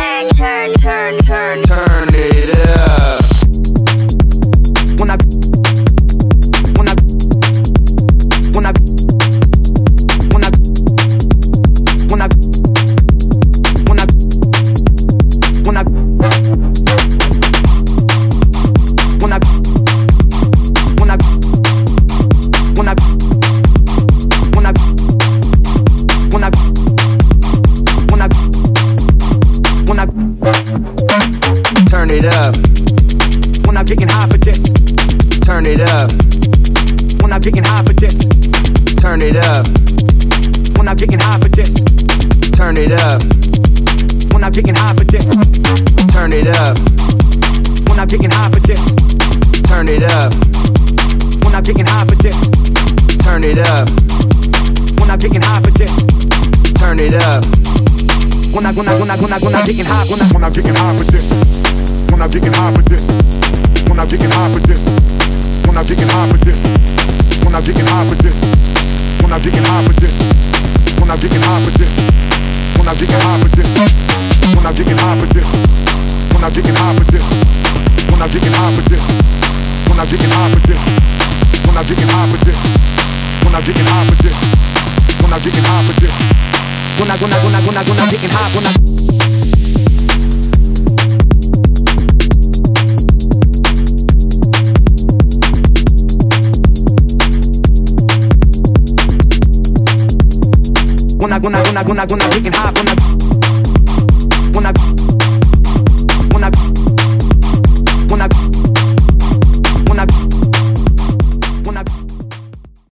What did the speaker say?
it up. When I turn it up. When I'm getting high for this, turn it up. When I'm getting high for this, turn it up. When I'm getting high for this, turn it up. When I'm getting high for this, turn it up. When I'm getting high for this, turn it up. When I'm getting high for this, turn it up. When I'm getting high for this, turn it up. When I'm getting high, when I'm getting high for this, when I'm getting high for this, when I'm getting high for this, when I'm getting high for this, when I'm getting high for this, when I'm getting high for this, when I'm getting high for this, when I'm getting high for this, when I'm getting high for this, when I'm getting high for this, when I'm getting high for this, when I'm getting high for this, when I'm getting high for this, when I'm getting high for this, when I'm getting high for this. When I'm getting high, when I'm getting high, when I